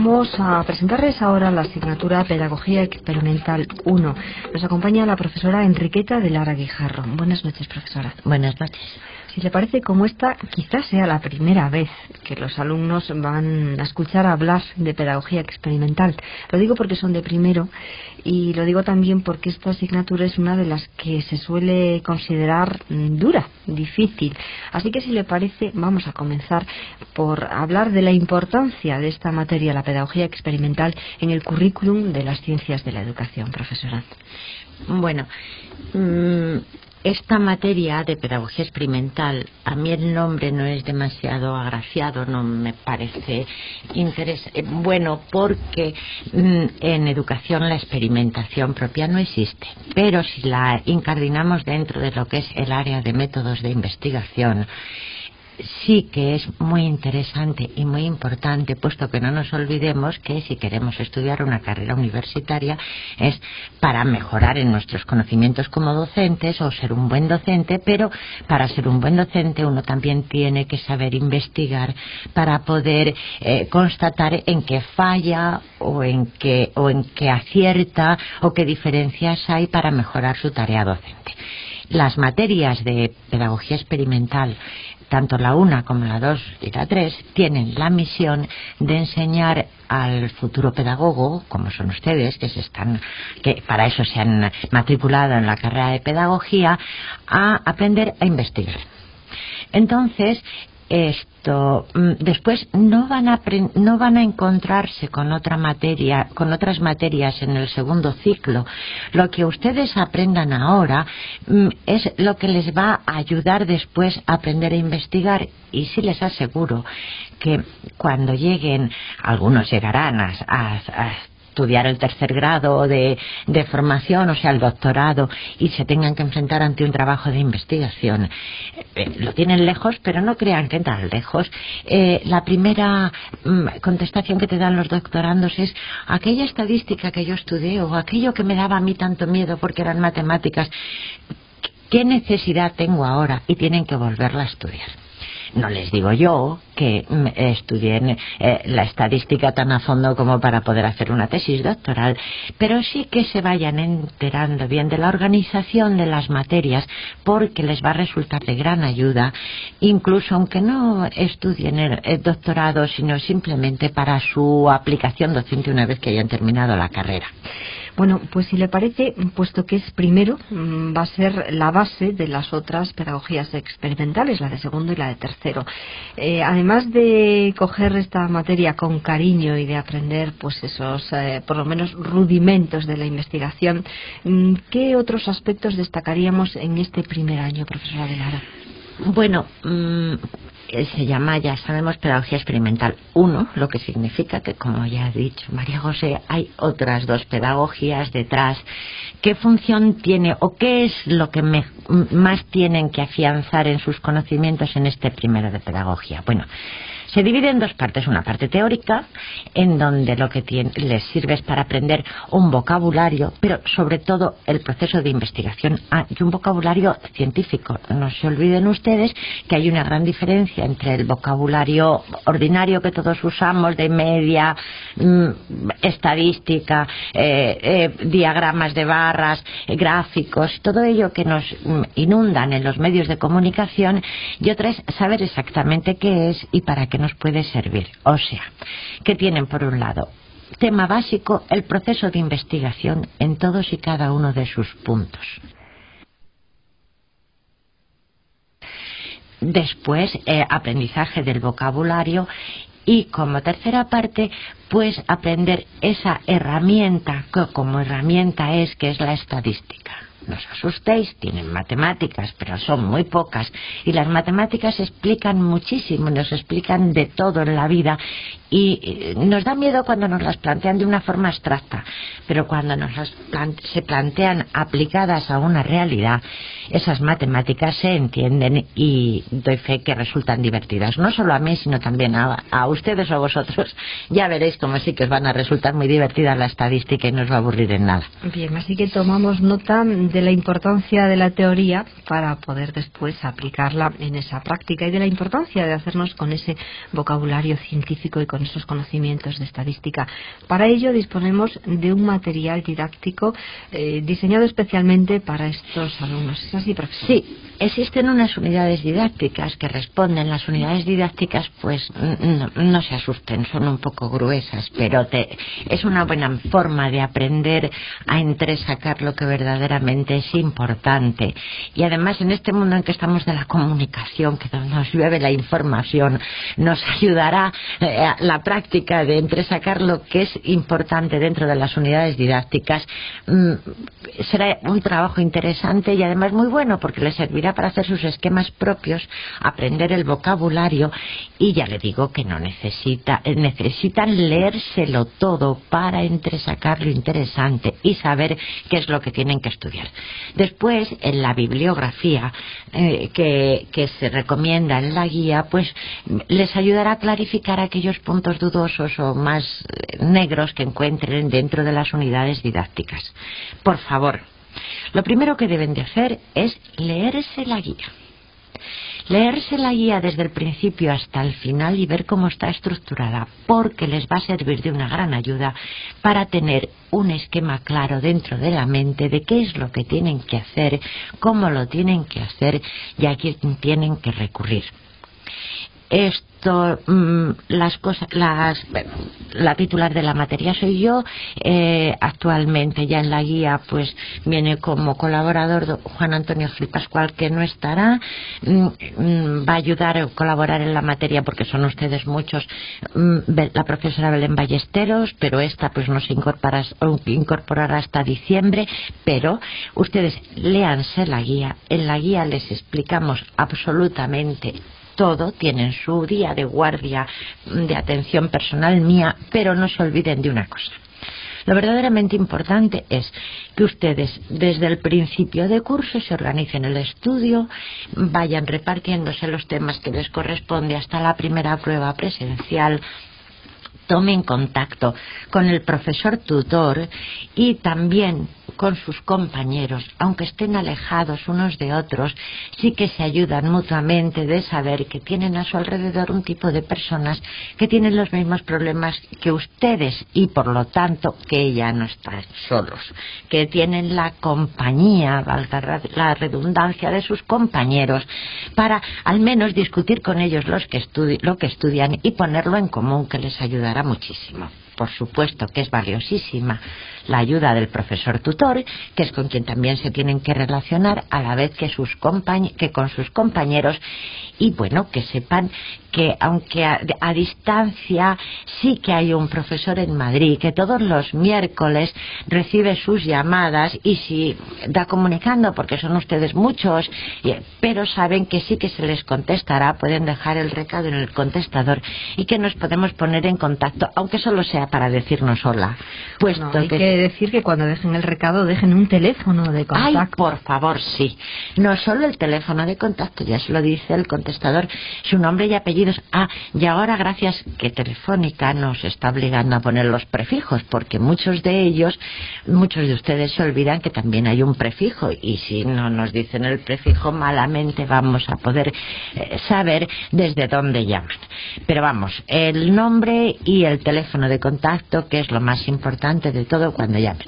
Vamos a presentarles ahora la asignatura Pedagogía Experimental 1. Nos acompaña la profesora Enriqueta de Lara Guijarro. Buenas noches, profesora. Buenas noches. Si le parece, como esta quizás sea la primera vez que los alumnos van a escuchar hablar de pedagogía experimental. Lo digo porque son de primero y lo digo también porque esta asignatura es una de las que se suele considerar dura, difícil. Así que si le parece, vamos a comenzar por hablar de la importancia de esta materia, la pedagogía experimental, en el currículum de las ciencias de la educación, profesora. Bueno, esta materia de pedagogía experimental, a mí el nombre no es demasiado agraciado, no me parece bueno, porque en educación la experimentación propia no existe, pero si la incardinamos dentro de lo que es el área de métodos de investigación, sí que es muy interesante y muy importante, puesto que no nos olvidemos que si queremos estudiar una carrera universitaria es para mejorar en nuestros conocimientos como docentes o ser un buen docente, pero para ser un buen docente uno también tiene que saber investigar para poder constatar en qué falla o en qué acierta o qué diferencias hay para mejorar su tarea docente. Las materias de pedagogía experimental, tanto la 1 como la 2 y la 3, tienen la misión de enseñar al futuro pedagogo, como son ustedes, que para eso se han matriculado en la carrera de pedagogía, a aprender a investigar. Entonces, después no van a encontrarse con otra materia, con otras materias en el segundo ciclo. Lo que ustedes aprendan ahora es lo que les va a ayudar después a aprender a investigar, y sí les aseguro que cuando lleguen, algunos llegarán a estudiar el tercer grado de formación, o sea, el doctorado, y se tengan que enfrentar ante un trabajo de investigación. Lo tienen lejos, pero no crean que tan lejos. La primera contestación que te dan los doctorandos es: aquella estadística que yo estudié o aquello que me daba a mí tanto miedo porque eran matemáticas, ¿qué necesidad tengo ahora? Y tienen que volverla a estudiar. No les digo yo que estudien la estadística tan a fondo como para poder hacer una tesis doctoral, pero sí que se vayan enterando bien de la organización de las materias, porque les va a resultar de gran ayuda, incluso aunque no estudien el doctorado, sino simplemente para su aplicación docente una vez que hayan terminado la carrera. Bueno, pues si le parece, puesto que es primero, va a ser la base de las otras pedagogías experimentales, la de segundo y la de tercero. Además de coger esta materia con cariño y de aprender pues esos, por lo menos, rudimentos de la investigación, ¿qué otros aspectos destacaríamos en este primer año, profesora de Lara? Bueno, se llama, ya sabemos, pedagogía experimental 1, lo que significa que, como ya ha dicho María José, hay otras dos pedagogías detrás. ¿Qué función tiene o qué es lo que más tienen que afianzar en sus conocimientos en este primero de pedagogía? Bueno, se divide en dos partes. Una parte teórica, en donde lo que les sirve es para aprender un vocabulario, pero sobre todo el proceso de investigación, y un vocabulario científico. No se olviden ustedes que hay una gran diferencia entre el vocabulario ordinario que todos usamos, de media, estadística, diagramas de barras, gráficos, todo ello que nos inundan en los medios de comunicación, y otra es saber exactamente qué es y para qué nos puede servir. O sea, que tienen por un lado tema básico, el proceso de investigación en todos y cada uno de sus puntos. Después, aprendizaje del vocabulario, y como tercera parte, pues aprender esa herramienta que como herramienta que es la estadística. No os asustéis, tienen matemáticas, pero son muy pocas, y las matemáticas explican muchísimo, nos explican de todo en la vida, y nos da miedo cuando nos las plantean de una forma abstracta, pero cuando se plantean aplicadas a una realidad, esas matemáticas se entienden, y doy fe que resultan divertidas, no solo a mí, sino también a ustedes o a vosotros. Ya veréis cómo sí que os van a resultar muy divertidas la estadística y no os va a aburrir en nada. Bien, así que tomamos nota de la importancia de la teoría para poder después aplicarla en esa práctica y de la importancia de hacernos con ese vocabulario científico y con esos conocimientos de estadística. Para ello disponemos de un material didáctico diseñado especialmente para estos alumnos. ¿Es así, profesor? Sí, existen unas unidades didácticas que responden. Las unidades didácticas, pues no se asusten, son un poco gruesas, pero es una buena forma de aprender a entresacar lo que verdaderamente es importante. Y además, en este mundo en que estamos de la comunicación, que nos llueve la información, nos ayudará la práctica de entresacar lo que es importante dentro de las unidades didácticas. Será un trabajo interesante y además muy bueno, porque les servirá para hacer sus esquemas propios, aprender el vocabulario, y ya le digo que no necesitan leérselo todo para entresacar lo interesante y saber qué es lo que tienen que estudiar. Después, en la bibliografía que se recomienda en la guía, pues les ayudará a clarificar aquellos puntos dudosos o más negros que encuentren dentro de las unidades didácticas. Por favor, lo primero que deben de hacer es leerse la guía. Leerse la guía desde el principio hasta el final y ver cómo está estructurada, porque les va a servir de una gran ayuda para tener un esquema claro dentro de la mente de qué es lo que tienen que hacer, cómo lo tienen que hacer y a quién tienen que recurrir. La titular de la materia soy yo. Actualmente ya en la guía pues viene como colaborador Juan Antonio Gil Pascual, que no estará. Va a ayudar a colaborar en la materia, porque son ustedes muchos, la profesora Belén Ballesteros, pero esta pues no se incorporará hasta diciembre. Pero ustedes léanse la guía. En la guía les explicamos absolutamente todo, tienen su día de guardia de atención personal mía, pero no se olviden de una cosa. Lo verdaderamente importante es que ustedes desde el principio de curso se organicen el estudio, vayan repartiéndose los temas que les corresponde hasta la primera prueba presencial, tomen contacto con el profesor tutor y también con sus compañeros, aunque estén alejados unos de otros, sí que se ayudan mutuamente, de saber que tienen a su alrededor un tipo de personas que tienen los mismos problemas que ustedes y por lo tanto que ya no están solos, que tienen la compañía, valga la redundancia, de sus compañeros, para al menos discutir con ellos lo que estudian y ponerlo en común, que les ayudará muchísimo. Por supuesto que es valiosísima la ayuda del profesor tutor, que es con quien también se tienen que relacionar a la vez que con sus compañeros, y bueno, que sepan que aunque a distancia sí que hay un profesor en Madrid que todos los miércoles recibe sus llamadas y si da comunicando, porque son ustedes muchos, pero saben que sí que se les contestará, pueden dejar el recado en el contestador y que nos podemos poner en contacto, aunque solo sea para decirnos hola. Puesto hay que decir que cuando dejen el recado dejen un teléfono de contacto. Ay, por favor, sí. No solo el teléfono de contacto, ya se lo dice el contestador, su nombre y apellidos. Y ahora, gracias que Telefónica nos está obligando a poner los prefijos, porque muchos de ustedes se olvidan que también hay un prefijo, y si no nos dicen el prefijo, malamente vamos a poder saber desde dónde llaman. Pero vamos, el nombre y el teléfono de contacto, que es lo más importante de todo cuando llamen.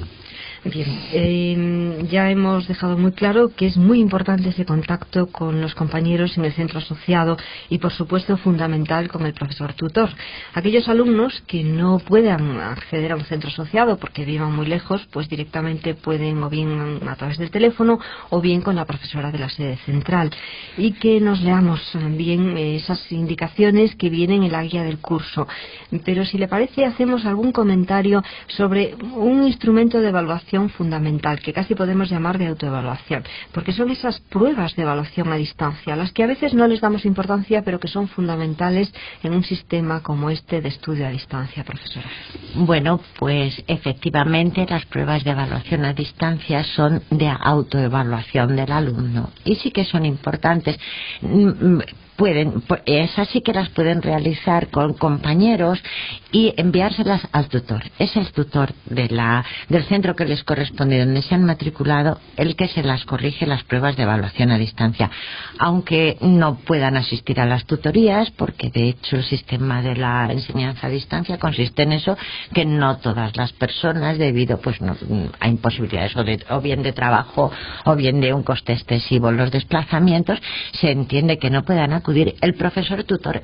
Bien, ya hemos dejado muy claro que es muy importante ese contacto con los compañeros en el centro asociado y, por supuesto, fundamental con el profesor tutor. Aquellos alumnos que no puedan acceder a un centro asociado porque vivan muy lejos, pues directamente pueden o bien a través del teléfono o bien con la profesora de la sede central, y que nos leamos bien esas indicaciones que vienen en la guía del curso. Pero si le parece, hacemos algún comentario sobre un instrumento de evaluación fundamental, que casi podemos llamar de autoevaluación, porque son esas pruebas de evaluación a distancia, a las que a veces no les damos importancia, pero que son fundamentales en un sistema como este de estudio a distancia, profesora. Bueno, pues efectivamente las pruebas de evaluación a distancia son de autoevaluación del alumno y sí que son importantes. Esas sí que las pueden realizar con compañeros y enviárselas al tutor. Es el tutor del centro que les corresponde, donde se han matriculado, el que se las corrige las pruebas de evaluación a distancia, aunque no puedan asistir a las tutorías, porque de hecho el sistema de la enseñanza a distancia consiste en eso, que no todas las personas, debido pues a imposibilidades o bien de trabajo o bien de un coste excesivo en los desplazamientos, se entiende que no puedan acudir. El profesor tutor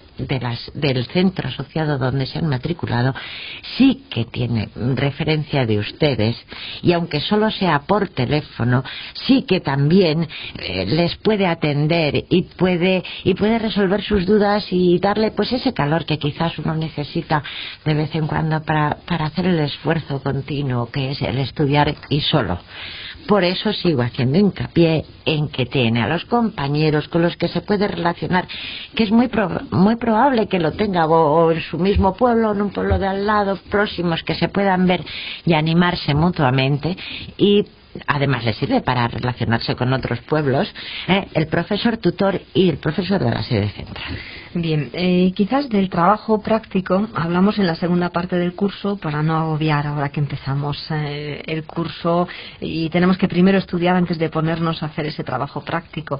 del centro asociado donde se han matriculado sí que tiene referencia de ustedes, y aunque solo sea por teléfono, sí que también les puede atender y puede resolver sus dudas y darle pues ese calor que quizás uno necesita de vez en cuando para hacer el esfuerzo continuo que es el estudiar y solo. Por eso sigo haciendo hincapié en que tiene a los compañeros con los que se puede relacionar, que es muy probable que lo tenga o en su mismo pueblo o en un pueblo de al lado, próximos, que se puedan ver y animarse mutuamente. Y además le sirve para relacionarse con otros pueblos, el profesor tutor y el profesor de la sede central. Bien, quizás del trabajo práctico hablamos en la segunda parte del curso, para no agobiar ahora que empezamos el curso y tenemos que primero estudiar antes de ponernos a hacer ese trabajo práctico.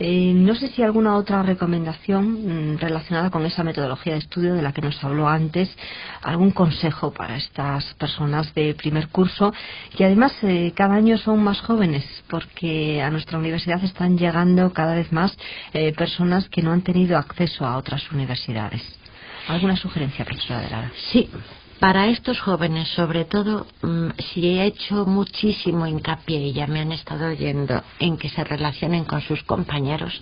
No sé si alguna otra recomendación relacionada con esa metodología de estudio de la que nos habló antes, algún consejo para estas personas de primer curso, que además cada año son más jóvenes, porque a nuestra universidad están llegando cada vez más personas que no han tenido acceso a otras universidades. ¿Alguna sugerencia, profesora de Lara? Sí, para estos jóvenes, sobre todo, si he hecho muchísimo hincapié, y ya me han estado oyendo, en que se relacionen con sus compañeros.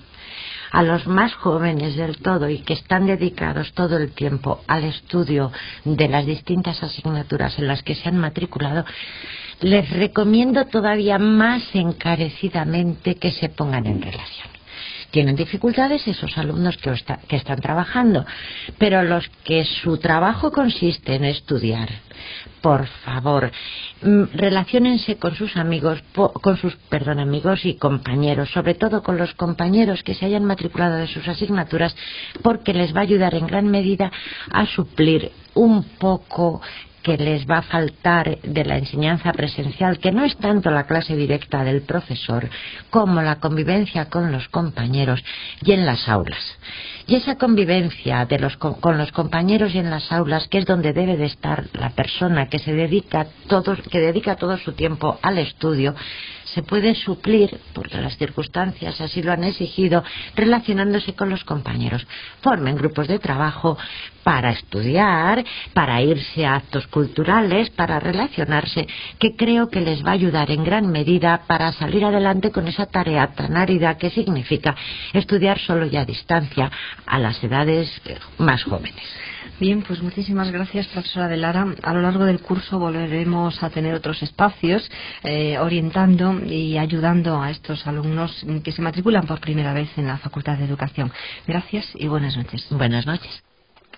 A los más jóvenes del todo y que están dedicados todo el tiempo al estudio de las distintas asignaturas en las que se han matriculado, les recomiendo todavía más encarecidamente que se pongan en relación. Tienen dificultades esos alumnos que están trabajando, pero los que su trabajo consiste en estudiar, por favor, relaciónense con sus amigos, amigos y compañeros, sobre todo con los compañeros que se hayan matriculado de sus asignaturas, porque les va a ayudar en gran medida a suplir un poco que les va a faltar de la enseñanza presencial, que no es tanto la clase directa del profesor como la convivencia con los compañeros y en las aulas. Y esa convivencia con los compañeros y en las aulas, que es donde debe de estar la persona que dedica todo su tiempo al estudio, se puede suplir, porque las circunstancias así lo han exigido, relacionándose con los compañeros. Formen grupos de trabajo para estudiar, para irse a actos culturales, para relacionarse, que creo que les va a ayudar en gran medida para salir adelante con esa tarea tan árida que significa estudiar solo y a distancia a las edades más jóvenes. Bien, pues muchísimas gracias, profesora de Lara. A lo largo del curso volveremos a tener otros espacios orientando y ayudando a estos alumnos que se matriculan por primera vez en la Facultad de Educación. Gracias y buenas noches. Buenas noches.